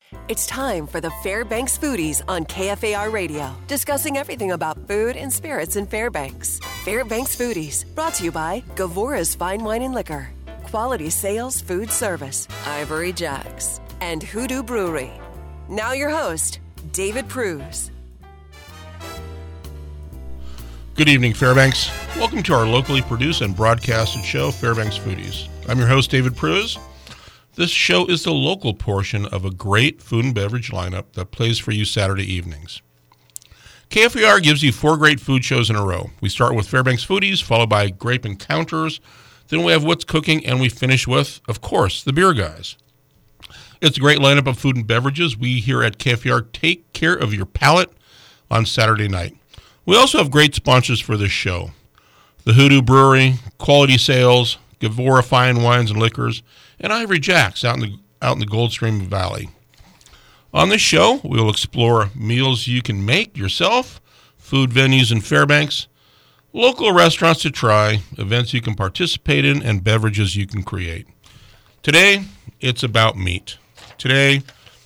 It's time for the Fairbanks Foodies on KFAR Radio, discussing everything about food and spirits in Fairbanks. Fairbanks Foodies, brought to you by Gavora's Fine Wine and Liquor, Quality Sales Food Service, Ivory Jacks, and Hoodoo Brewery. Now your host, David Pruse. Good evening, Fairbanks. Welcome to our locally produced and broadcasted show, Fairbanks Foodies. I'm your host, David Pruse. This show is the local portion of a great food and beverage lineup that plays for you Saturday evenings. KFAR gives you 4 great food shows in a row. We start with Fairbanks Foodies, followed by Grape Encounters. Then we have What's Cooking, and we finish with, of course, the Beer Guys. It's a great lineup of food and beverages. We here at KFAR take care of your palate on Saturday night. We also have great sponsors for this show. The Hoodoo Brewery, Quality Sales, Gavora Fine Wines and Liquors, and Ivory Jacks out in the Goldstream Valley. On this show, we will explore meals you can make yourself, food venues in Fairbanks, local restaurants to try, events you can participate in, and beverages you can create. Today, it's about meat. Today,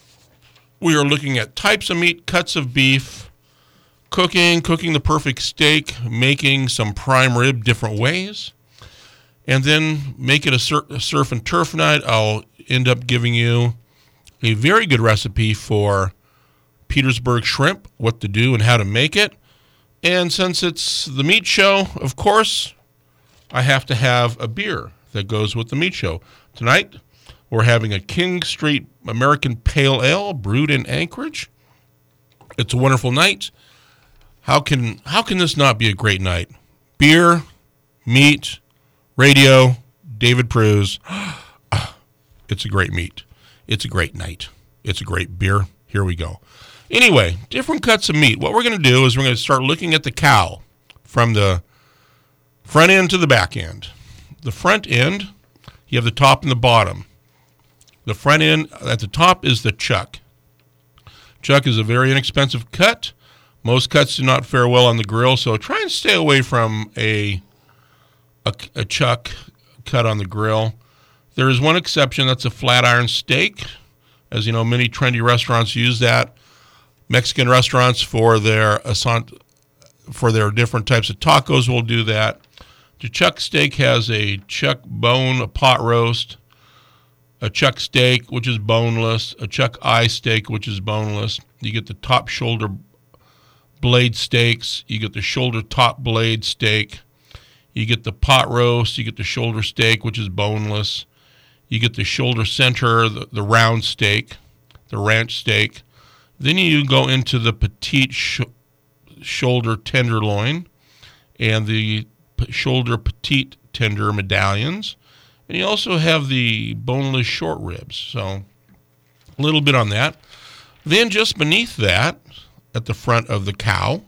we are looking at types of meat, cuts of beef, cooking the perfect steak, making some prime rib different ways, and then make it a surf and turf night. I'll end up giving you a very good recipe for Petersburg shrimp, what to do and how to make it. And since it's the meat show, of course, I have to have a beer that goes with the meat show. Tonight, we're having a King Street American Pale Ale brewed in Anchorage. It's a wonderful night. How can this not be a great night? Beer, meat, radio, David Pruse. It's a great meat. It's a great night. It's a great beer. Here we go. Anyway, different cuts of meat. What we're going to do is we're going to start looking at the cow from the front end to the back end. The front end, you have the top and the bottom. The front end at the top is the chuck. Chuck is a very inexpensive cut. Most cuts do not fare well on the grill, so try and stay away from a chuck cut on the grill. There is one exception, that's a flat iron steak. As you know, many trendy restaurants use that. Mexican restaurants for their different types of tacos will do that. The chuck steak has a chuck bone, a pot roast, a chuck steak, which is boneless, a chuck eye steak, which is boneless. You get the top shoulder blade steaks. You get the shoulder top blade steak. You get the pot roast. You get the shoulder steak, which is boneless. You get the shoulder center, the round steak, the ranch steak. Then you go into the petite shoulder tenderloin and the shoulder petite tender medallions. And you also have the boneless short ribs. So a little bit on that. Then just beneath that, at the front of the cow,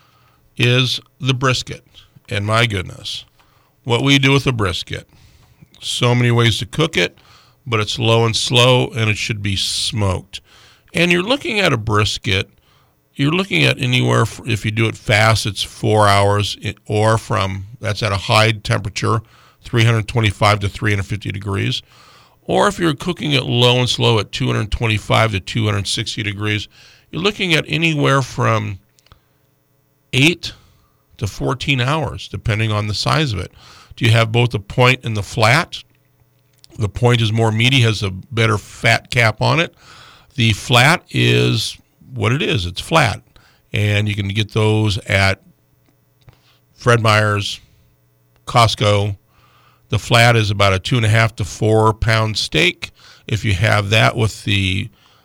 is the brisket. And my goodness, what we do with a brisket. So many ways to cook it, but it's low and slow, and it should be smoked. And you're looking at a brisket, you're looking at anywhere, if you do it fast, it's 4 hours, or that's at a high temperature, 325 to 350 degrees. Or if you're cooking it low and slow at 225 to 260 degrees, you're looking at anywhere from 8 to 14 hours, depending on the size of it. Do you have both the point and the flat? The point is more meaty, has a better fat cap on it. The flat is what it is. It's flat. And you can get those at Fred Meyer's, Costco. The flat is about a 2.5 to 4 pound steak. If you have that with the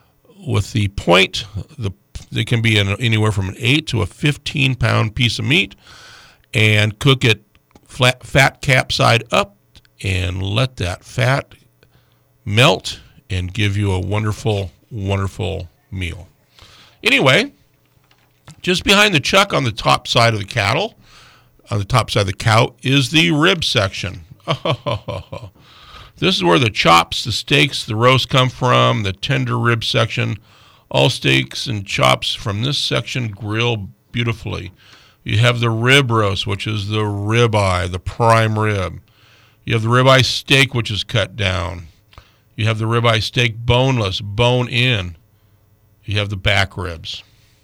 point, it can be anywhere from an 8 to a 15 pound piece of meat, and cook it fat cap side up and let that fat melt and give you a wonderful, wonderful meal. Anyway, just behind the chuck on the top side of the cattle, on the top side of the cow, is the rib section. This is where the chops, the steaks, the roast come from, the tender rib section. All steaks and chops from this section grill beautifully. You have the rib roast, which is the ribeye, the prime rib. You have the ribeye steak, which is cut down. You have the ribeye steak boneless, bone in. You have the back ribs.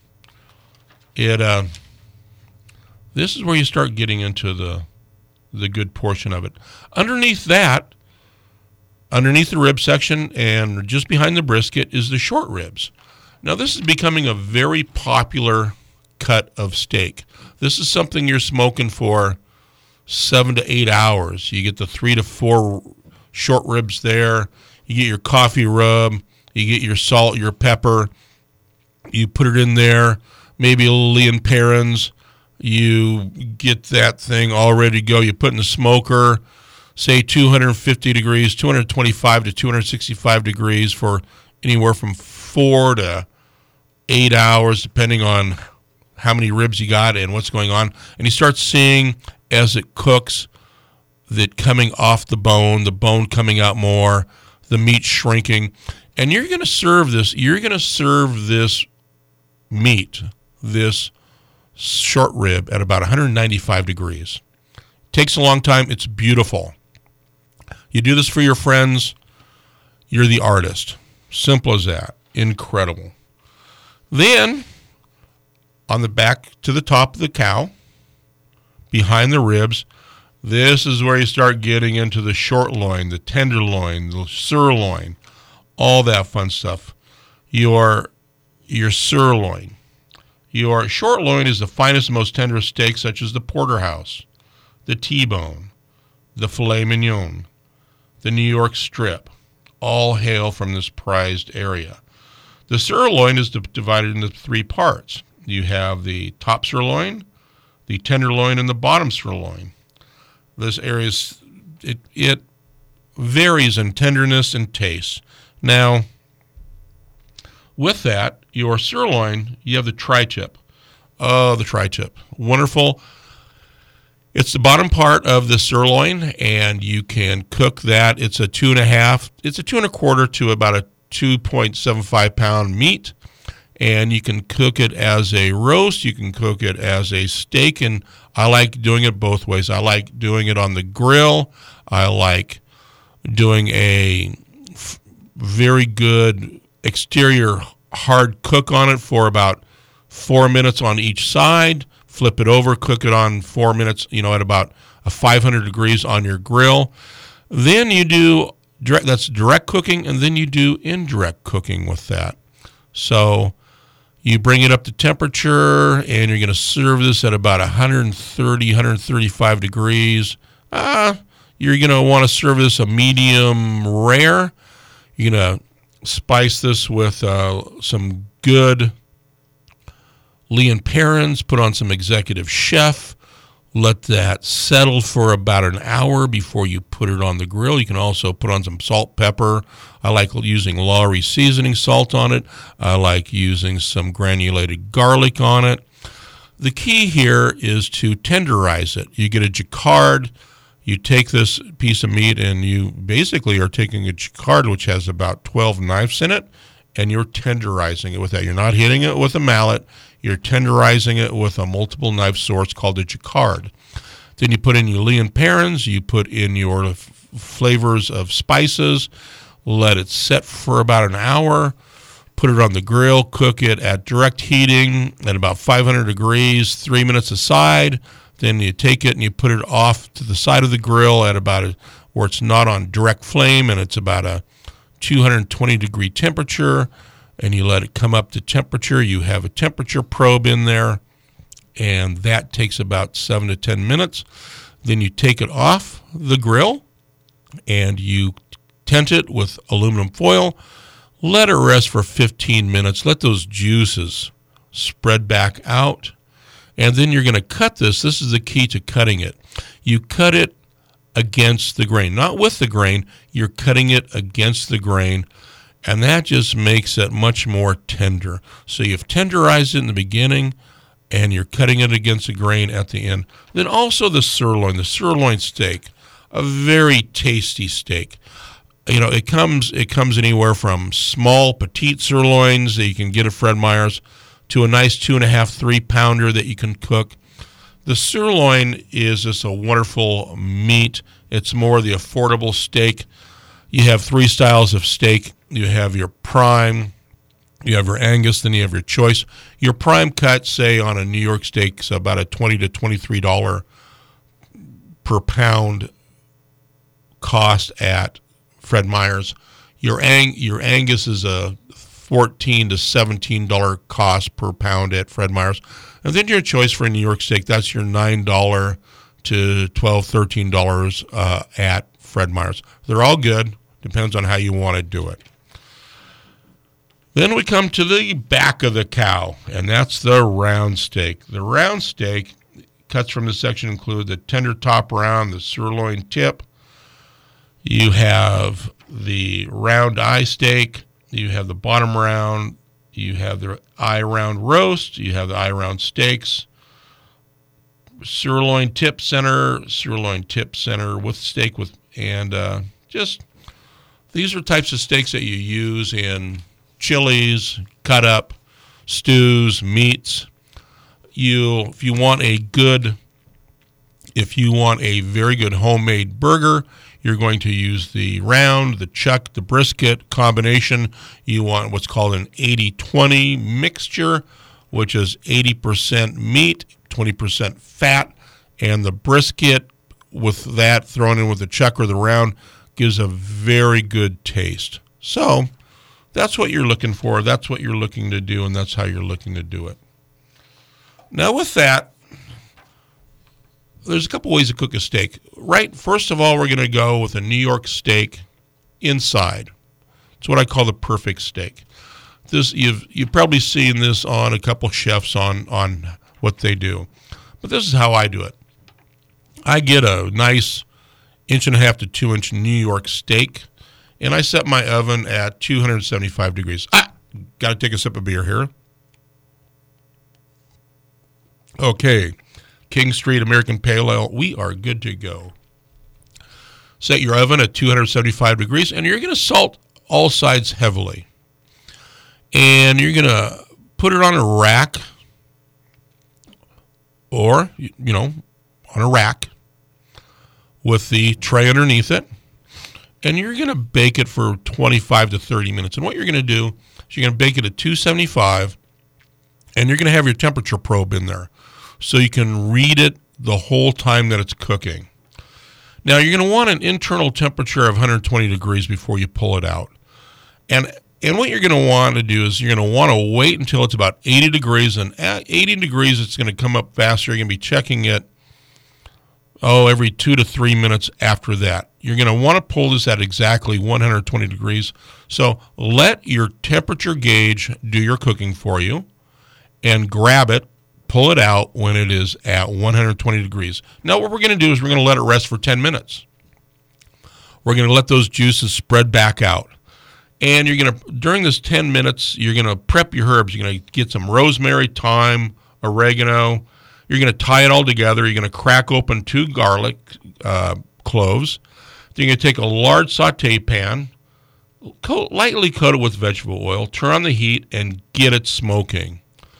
This is where you start getting into the good portion of it. Underneath the rib section and just behind the brisket is the short ribs. Now, this is becoming a very popular cut of steak. This is something you're smoking for 7 to 8 hours. You get the 3 to 4 short ribs there. You get your coffee rub. You get your salt, your pepper. You put it in there, maybe a little Lea & Perrins. You get that thing all ready to go. You put in the smoker, say 250 degrees, 225 to 265 degrees for anywhere from 4 to 8 hours, depending on how many ribs you got and what's going on. And you start seeing, as it cooks, that coming off the bone coming out more, the meat shrinking. And you're going to serve this meat, this short rib, at about 195 degrees. Takes a long time. It's beautiful. You do this for your friends, you're the artist. Simple as that. Incredible. Then, on the back to the top of the cow, behind the ribs, this is where you start getting into the short loin, the tenderloin, the sirloin, all that fun stuff. Your sirloin. Your short loin is the finest and most tender of steaks, such as the porterhouse, the T-bone, the filet mignon, the New York strip, all hail from this prized area. The sirloin is divided into 3 parts. You have the top sirloin, the tenderloin, and the bottom sirloin. This area it varies in tenderness and taste. Now, with that, your sirloin, you have the tri-tip. Oh, the tri-tip. Wonderful. It's the bottom part of the sirloin, and you can cook that. It's a 2.25 to about a 2.75 pound meat, and you can cook it as a roast. You can cook it as a steak, and I like doing it both ways. I like doing it on the grill. I like doing a very good exterior hard cook on it for about 4 minutes on each side. Flip it over, cook it on 4 minutes, at about 500 degrees on your grill. Then you do that's direct cooking, and then you do indirect cooking with that. So you bring it up to temperature, and you're going to serve this at about 130, 135 degrees. You're going to want to serve this a medium rare. You're going to spice this with some good Lea & Perrins, put on some Executive Chef, let that settle for about an hour before you put it on the grill. You can also put on some salt, pepper. I like using Lawry seasoning salt on it. I like using some granulated garlic on it. The key here is to tenderize it. You get a jacquard. You take this piece of meat, and you basically are taking a jacquard, which has about 12 knives in it, and you're tenderizing it with that. You're not hitting it with a mallet. You're tenderizing it with a multiple knife source called a jacquard. Then you put in your Lea & Perrins. You put in your flavors of spices. Let it set for about an hour. Put it on the grill. Cook it at direct heating at about 500 degrees, 3 minutes aside. Then you take it and you put it off to the side of the grill at about where it's not on direct flame, and it's about a 220 degree temperature, and you let it come up to temperature. You have a temperature probe in there, and that takes about 7 to 10 minutes. Then you take it off the grill, and you tent it with aluminum foil. Let it rest for 15 minutes. Let those juices spread back out, and then you're going to cut this. This is the key to cutting it. You cut it against the grain, not with the grain. You're cutting it against the grain, and that just makes it much more tender. So you've tenderized it in the beginning, and you're cutting it against the grain at the end. Then also the sirloin steak, a very tasty steak. It comes anywhere from small petite sirloins that you can get at Fred Meyer's to a nice 2.5, 3 pounder that you can cook. The sirloin is just a wonderful meat. It's more the affordable steak. You have 3 styles of steak. You have your prime, You have your Angus, then you have your choice. Your prime cut, say on a New York steak, is about a $20 to $23 per pound cost at Fred Meyer's. Your Angus is a $14 to $17 cost per pound at Fred Meyer's. And then your choice for a New York steak, that's your $9 to $12, $13 at Fred Meyer's. They're all good. Depends on how you want to do it. Then we come to the back of the cow, and that's the round steak. The round steak cuts from this section include the tender top round, the sirloin tip. You have the round eye steak. You have the bottom round. You have the eye round roast. You have the eye round steaks. Sirloin tip center with steak with, and just these are types of steaks that you use in chilies, cut up, stews, meats. If you want a very good homemade burger, you're going to use the round, the chuck, the brisket combination. You want what's called an 80-20 mixture, which is 80% meat, 20% fat, and the brisket with that thrown in with the chuck or the round gives a very good taste. So that's what you're looking for. That's what you're looking to do, and that's how you're looking to do it. Now with that, there's a couple ways to cook a steak. Right, first of all, we're going to go with a New York steak inside. It's what I call the perfect steak. This you've probably seen this on a couple chefs on what they do. But this is how I do it. I get a nice 1.5 to 2 inch New York steak, and I set my oven at 275 degrees. Got to take a sip of beer here. Okay, King Street American Pale Ale, we are good to go. Set your oven at 275 degrees, and you're going to salt all sides heavily. And you're going to put it on a rack, or, on a rack with the tray underneath it. And you're going to bake it for 25 to 30 minutes. And what you're going to do is you're going to bake it at 275, and you're going to have your temperature probe in there so you can read it the whole time that it's cooking. Now, you're going to want an internal temperature of 120 degrees before you pull it out. And what you're going to want to do is you're going to want to wait until it's about 80 degrees. And at 80 degrees, it's going to come up faster. You're going to be checking it, every 2 to 3 minutes after that. You're going to want to pull this at exactly 120 degrees. So let your temperature gauge do your cooking for you and grab it, pull it out when it is at 120 degrees. Now what we're going to do is we're going to let it rest for 10 minutes. We're going to let those juices spread back out. And you're going to, during this 10 minutes, you're going to prep your herbs. You're going to get some rosemary, thyme, oregano. You're going to tie it all together. You're going to crack open 2 garlic cloves. Then you're going to take a large saute pan, lightly coat it with vegetable oil, turn on the heat, and get it smoking.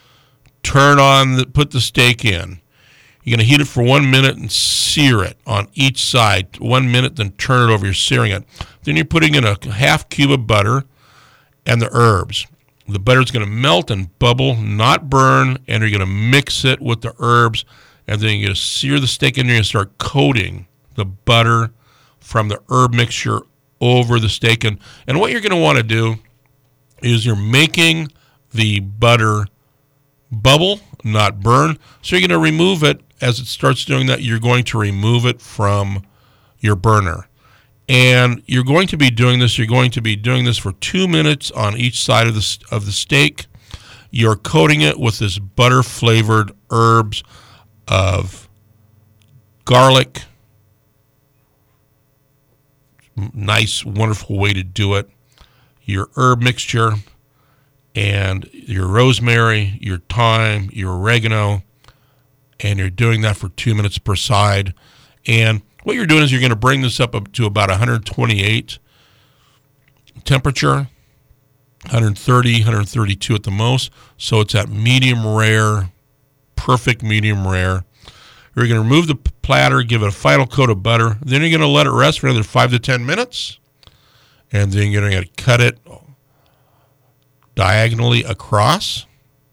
Put the steak in. You're going to heat it for 1 minute and sear it on each side. 1 minute, then turn it over. You're searing it. Then you're putting in a half cube of butter and the herbs. The butter's going to melt and bubble, not burn, and you're going to mix it with the herbs, and then you're going to sear the steak in there and start coating the butter from the herb mixture over the steak. And what you're going to want to do is you're making the butter bubble, not burn. So you're going to remove it. As it starts doing that, you're going to remove it from your burner. And you're going to be doing this. You're going to be doing this for 2 minutes on each side of the steak. You're coating it with this butter-flavored herbs of garlic. Nice, wonderful way to do it. Your herb mixture and your rosemary, your thyme, your oregano, and you're doing that for 2 minutes per side. And what you're doing is you're going to bring this up to about 128 temperature, 130, 132 at the most. So it's at medium rare, perfect medium rare. You're going to remove the platter, give it a final coat of butter. Then you're going to let it rest for another 5 to 10 minutes. And then you're going to cut it diagonally across,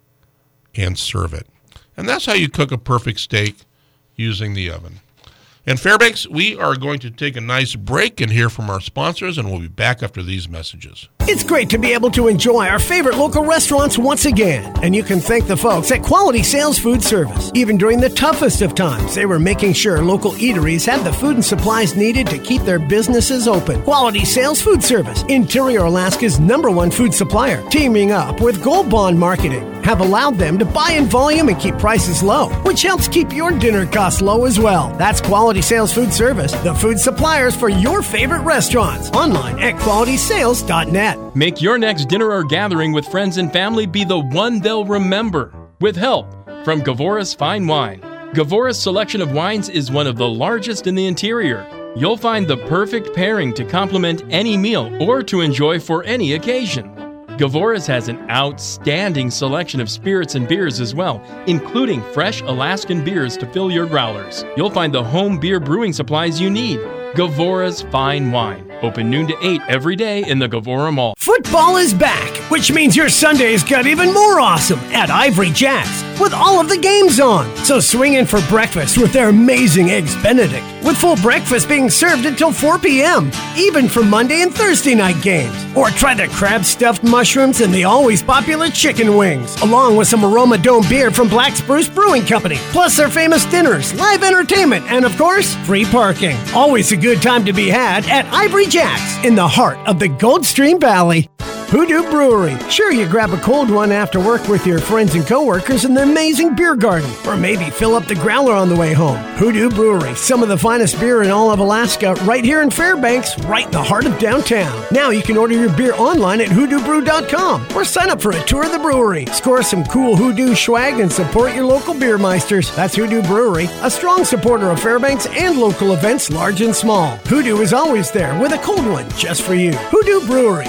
and serve it. And that's how you cook a perfect steak using the oven. And Fairbanks, we are going to take a nice break and hear from our sponsors, and we'll be back after these messages. It's great to be able to enjoy our favorite local restaurants once again, and you can thank the folks at Quality Sales Food Service. Even during the toughest of times, they were making sure local eateries had the food and supplies needed to keep their businesses open. Quality Sales Food Service, Interior Alaska's #1 food supplier, teaming up with Gold Bond Marketing, have allowed them to buy in volume and keep prices low, which helps keep your dinner costs low as well. That's Quality Sales Food Service, the food suppliers for your favorite restaurants. Online at qualitysales.net. Make your next dinner or gathering with friends and family be the one they'll remember. With help from Gavora's Fine Wine. Gavora's selection of wines is one of the largest in the interior. You'll find the perfect pairing to complement any meal or to enjoy for any occasion. Gavora's has an outstanding selection of spirits and beers as well, including fresh Alaskan beers to fill your growlers. You'll find the home beer brewing supplies you need. Gavora's Fine Wine. Open noon to 8 every day in the Gavora Mall. Football is back, which means your Sundays got even more awesome at Ivory Jacks with all of the games on. So swing in for breakfast with their amazing Eggs Benedict, with full breakfast being served until 4 p.m., even for Monday and Thursday night games. Or try the crab-stuffed mushrooms and the always popular chicken wings, along with some Aroma Dome beer from Black Spruce Brewing Company, plus their famous dinners, live entertainment, and of course, free parking. Always a good time to be had at Ivory Jacks in the heart of the Goldstream Valley. Hoodoo Brewery. Sure, you grab a cold one after work with your friends and coworkers in the amazing beer garden, or maybe fill up the growler on the way home. Hoodoo Brewery, some of the finest beer in all of Alaska, right here in Fairbanks, right in the heart of downtown. Now you can order your beer online at hoodoobrew.com or sign up for a tour of the brewery. Score some cool Hoodoo swag and support your local beer meisters. That's Hoodoo Brewery, a strong supporter of Fairbanks and local events large and small. Hoodoo is always there with a cold one just for you. Hoodoo Brewery.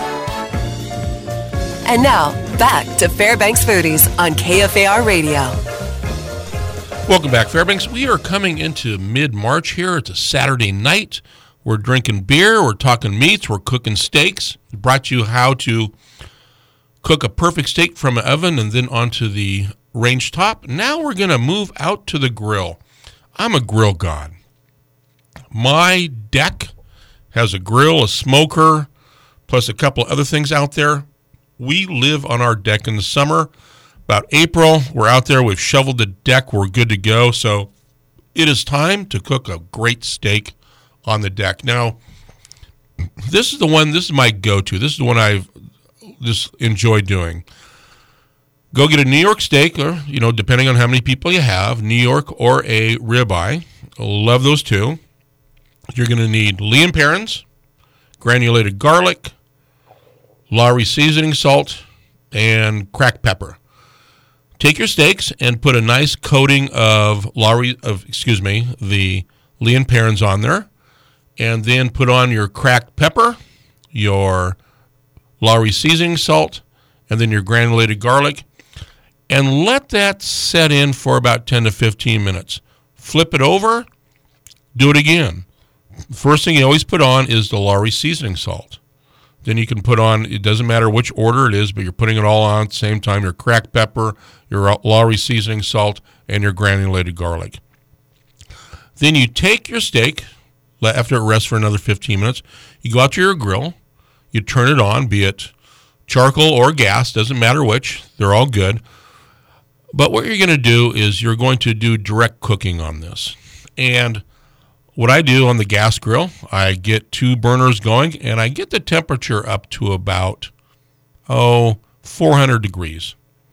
And now, back to Fairbanks Foodies on KFAR Radio. Welcome back, Fairbanks. We are coming into mid-March here. It's a Saturday night. We're drinking beer. We're talking meats. We're cooking steaks. We brought you how to cook a perfect steak from an oven and then onto the range top. Now we're going to move out to the grill. I'm a grill god. My deck has a grill, a smoker, plus a couple of other things out there. We live on our deck in the summer. About April, we're out there. We've shoveled the deck. We're good to go. So it is time to cook a great steak on the deck. Now, this is my go-to. This is the one I've just enjoyed doing. Go get a New York steak, or, depending on how many people you have, New York or a ribeye. Love those two. You're going to need Lea & Perrins, granulated garlic, Lawry seasoning salt, and cracked pepper. Take your steaks and put a nice coating of the Lea & Perrins on there, and then put on your cracked pepper, your Lawry seasoning salt, and then your granulated garlic, and let that set in for about 10 to 15 minutes. Flip it over, do it again. First thing you always put on is the Lawry seasoning salt. Then you can put on, it doesn't matter which order it is, but you're putting it all on at the same time, your cracked pepper, your Lawry seasoning salt, and your granulated garlic. Then you take your steak, after it rests for another 15 minutes, you go out to your grill, you turn it on, be it charcoal or gas, doesn't matter which, they're all good. But what you're going to do is you're going to do direct cooking on this. And what I do on the gas grill, I get 2 burners going, and I get the temperature up to about, 400 degrees.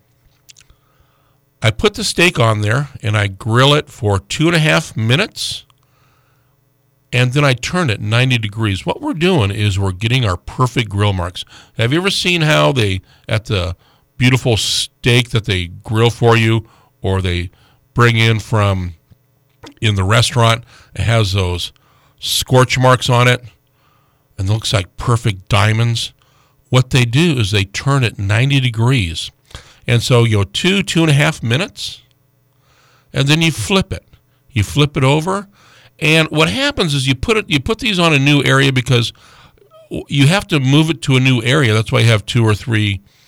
I put the steak on there, and I grill it for 2.5 minutes, and then I turn it 90 degrees. What we're doing is we're getting our perfect grill marks. Have you ever seen how at the beautiful steak that they grill for you, or they bring in from in the restaurant, it has those scorch marks on it, and it looks like perfect diamonds? What they do is they turn it 90 degrees. And so you go 2.5 minutes, and then you flip it. You flip it over, and what happens is you put these on a new area because you have to move it to a new area. That's why you have 2 or 3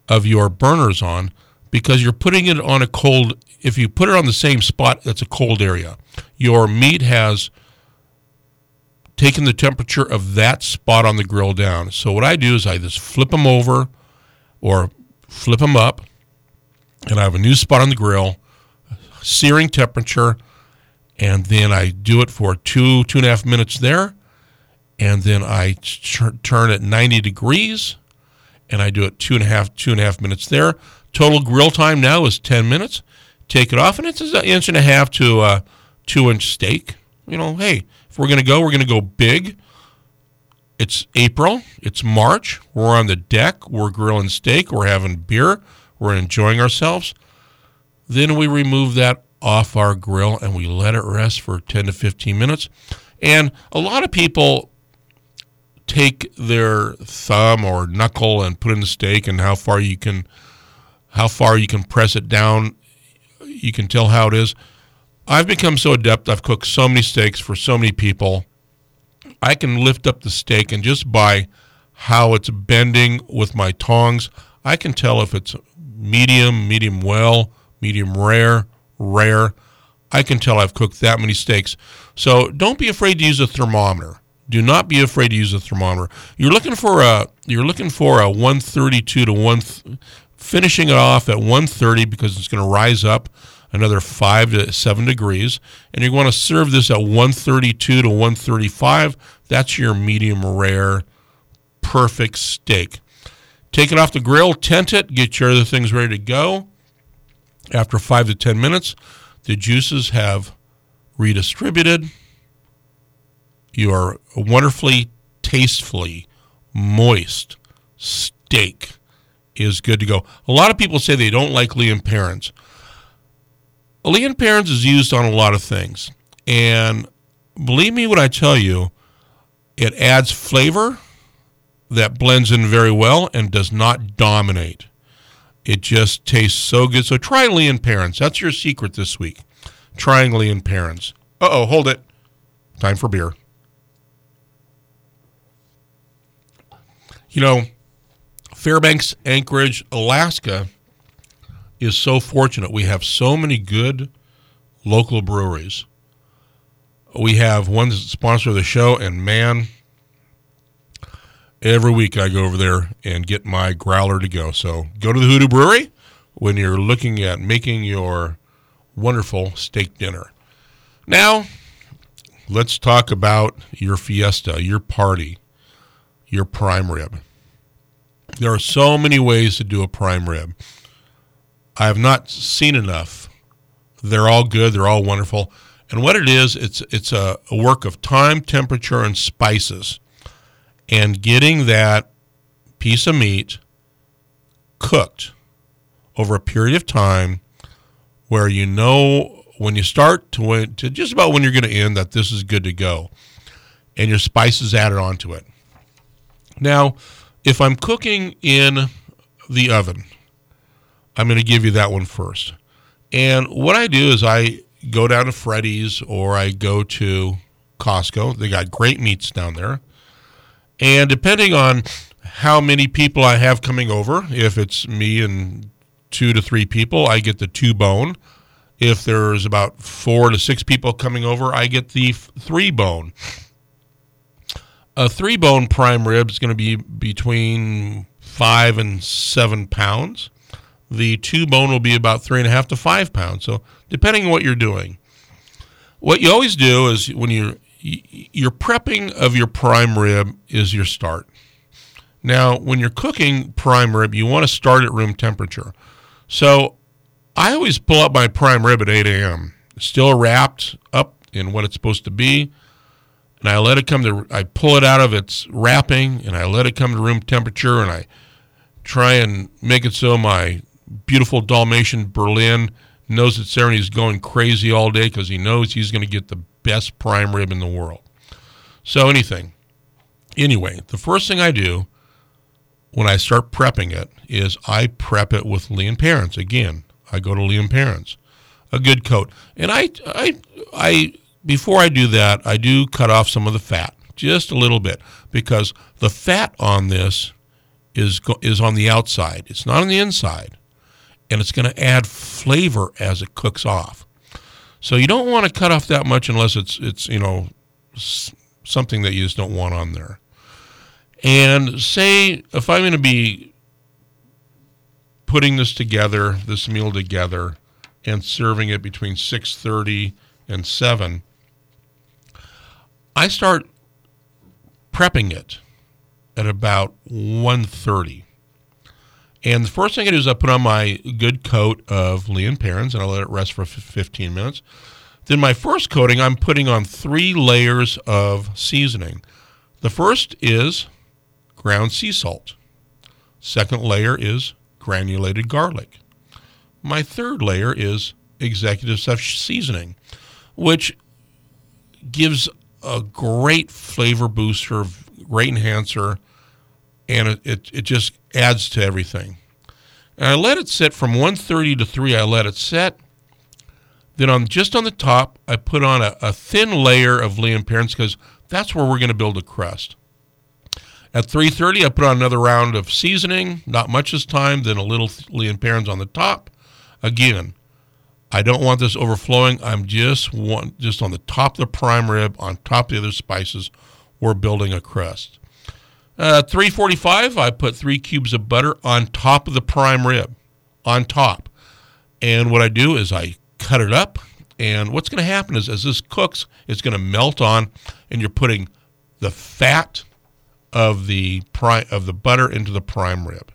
of your burners on, because you're putting it on a cold, if you put it on the same spot, that's a cold area. Your meat has taken the temperature of that spot on the grill down. So what I do is I just flip them over or flip them up, and I have a new spot on the grill, searing temperature, and then I do it for 2.5 minutes there, and then I turn it 90 degrees, and I do it 2.5 minutes there. Total grill time now is 10 minutes. Take it off, and it's an 1.5 inch to a 2-inch steak. You know, hey, if we're going to go big. It's April. It's March. We're on the deck. We're grilling steak. We're having beer. We're enjoying ourselves. Then we remove that off our grill, and we let it rest for 10 to 15 minutes. And a lot of people take their thumb or knuckle and put in the steak, and how far you can press it down. You can tell how it is. I've become so adept. I've cooked so many steaks for so many people. I can lift up the steak, and just by how it's bending with my tongs, I can tell if it's medium, medium well, medium rare. I can tell I've cooked that many steaks. So don't be afraid to use a thermometer. Do not be afraid to use a thermometer. You're looking for a 132 to finishing it off at 130, because it's going to rise up another 5 to 7 degrees, and you're going to serve this at 132 to 135. That's your medium rare, perfect steak. Take it off the grill, tent it, get your other things ready to go. After 5 to 10 minutes, the juices have redistributed. Your wonderfully, tastefully moist steak is good to go. A lot of people say they don't like Lea & Perrins. Lea & Perrins is used on a lot of things, and believe me when I tell you, it adds flavor that blends in very well and does not dominate. It just tastes so good. So try Lea & Perrins. That's your secret this week. Trying Lea & Perrins. Uh-oh, hold it. Time for beer. You know, Fairbanks, Anchorage, Alaska is so fortunate. We have so many good local breweries. We have one that's sponsor of the show, and man, every week I go over there and get my growler to go. So go to the Hoodoo Brewery when you're looking at making your wonderful steak dinner. Now, let's talk about your fiesta, your party, your prime rib. There are so many ways to do a prime rib. I have not seen enough. They're all good. They're all wonderful. And what it is, it's a work of time, temperature, and spices. And getting that piece of meat cooked over a period of time where you know when you start to just about when you're going to end that this is good to go. And your spices added onto it. Now, if I'm cooking in the oven, I'm going to give you that one first. And what I do is I go down to Freddy's or I go to Costco. They got great meats down there. And depending on how many people I have coming over, if it's me and 2 to 3 people, I get the 2-bone. If there's about 4 to 6 people coming over, I get the 3-bone. A 3-bone prime rib is going to be between 5 and 7 pounds. The 2-bone will be about 3.5 to 5 pounds. So depending on what you're doing, what you always do is when your prepping of your prime rib is your start. Now, when you're cooking prime rib, you want to start at room temperature. So I always pull up my prime rib at 8 a.m. Still wrapped up in what it's supposed to be. And I pull it out of its wrapping, and I let it come to room temperature, and I try and make it so my beautiful Dalmatian Berlin knows it's there, and he's going crazy all day because he knows he's going to get the best prime rib in the world. So anyway, the first thing I do when I start prepping it is I prep it with Lea & Perrins. Again, I go to Lea & Perrins, a good coat. And I before I do that, I do cut off some of the fat, just a little bit, because the fat on this is on the outside. It's not on the inside. And it's going to add flavor as it cooks off. So you don't want to cut off that much unless it's something that you just don't want on there. And say if I'm going to be putting this meal together, and serving it between 6:30 and 7, I start prepping it at about 1:30. And the first thing I do is I put on my good coat of Lea & Perrins, and I let it rest for 15 minutes. Then my first coating, I'm putting on 3 layers of seasoning. The first is ground sea salt. Second layer is granulated garlic. My third layer is executive seasoning, which gives a great flavor booster, great enhancer, and it just adds to everything. And I let it sit from 1:30 to 3. I let it set. Then just on the top, I put on a thin layer of Lea & Perrins because that's where we're going to build a crust. At 3:30, I put on another round of seasoning, not much this time, then a little Lea & Perrins on the top. Again, I don't want this overflowing. I'm just on the top of the prime rib, on top of the other spices. We're building a crust. 3:45, I put 3 cubes of butter on top of the prime rib, on top. And what I do is I cut it up, and what's going to happen is as this cooks, it's going to melt on, and you're putting the fat of the butter into the prime rib.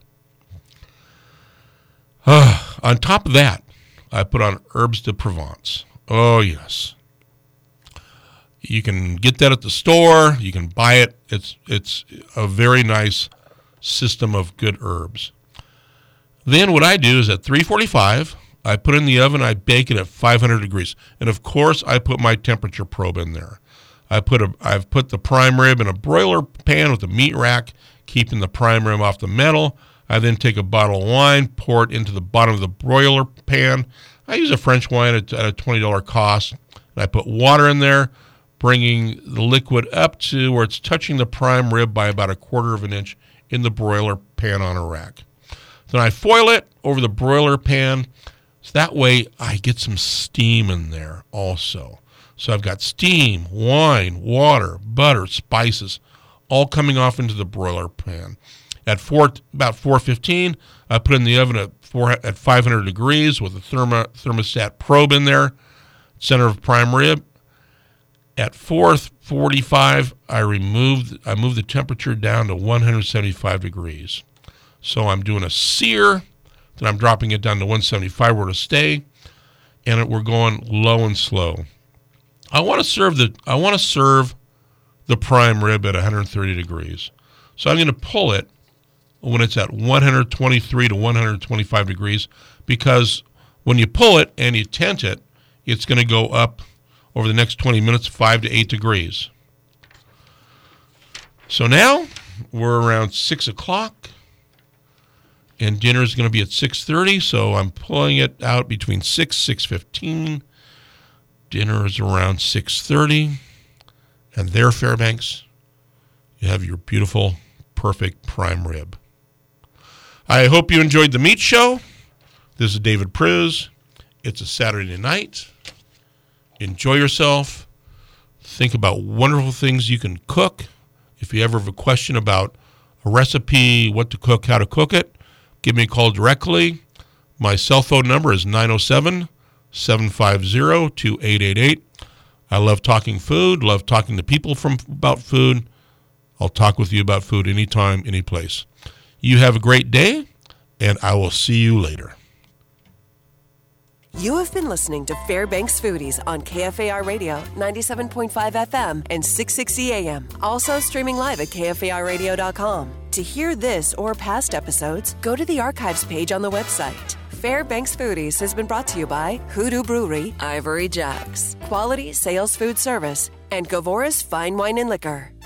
On top of that, I put on herbes de Provence. Oh, yes. You can get that at the store. You can buy it. It's a very nice system of good herbs. Then what I do is at 3:45, I put it in the oven. I bake it at 500 degrees. And, of course, I put my temperature probe in there. I've put the prime rib in a broiler pan with a meat rack, keeping the prime rib off the metal. I then take a bottle of wine, pour it into the bottom of the broiler pan. I use a French wine at a $20 cost. And I put water in there, bringing the liquid up to where it's touching the prime rib by about 1/4 of an inch in the broiler pan on a rack. Then I foil it over the broiler pan, so that way I get some steam in there also. So I've got steam, wine, water, butter, spices, all coming off into the broiler pan. At about 4:15, I put it in the oven at 500 degrees with a thermostat probe in there, center of prime rib. At 4:45, I moved the temperature down to 175 degrees. So I'm doing a sear, then I'm dropping it down to 175 where to stay, and we're going low and slow. I want to serve the prime rib at 130 degrees. So I'm going to pull it when it's at 123 to 125 degrees, because when you pull it and you tent it, it's going to go up over the next 20 minutes, 5 to 8 degrees. So now we're around 6 o'clock, and dinner is going to be at 6:30, so I'm pulling it out between 6:15. Dinner is around 6:30, and there, Fairbanks, you have your beautiful, perfect prime rib. I hope you enjoyed the meat show. This is David Pruz. It's a Saturday night. Enjoy yourself. Think about wonderful things you can cook. If you ever have a question about a recipe, what to cook, how to cook it, give me a call directly. My cell phone number is 907-750-2888. I love talking food, love talking to people about food. I'll talk with you about food anytime, any place. You have a great day, and I will see you later. You have been listening to Fairbanks Foodies on KFAR Radio, 97.5 FM and 660 AM. Also streaming live at KFARradio.com. To hear this or past episodes, go to the archives page on the website. Fairbanks Foodies has been brought to you by Hoodoo Brewery, Ivory Jacks, Quality Sales Food Service, and Govora's Fine Wine and Liquor.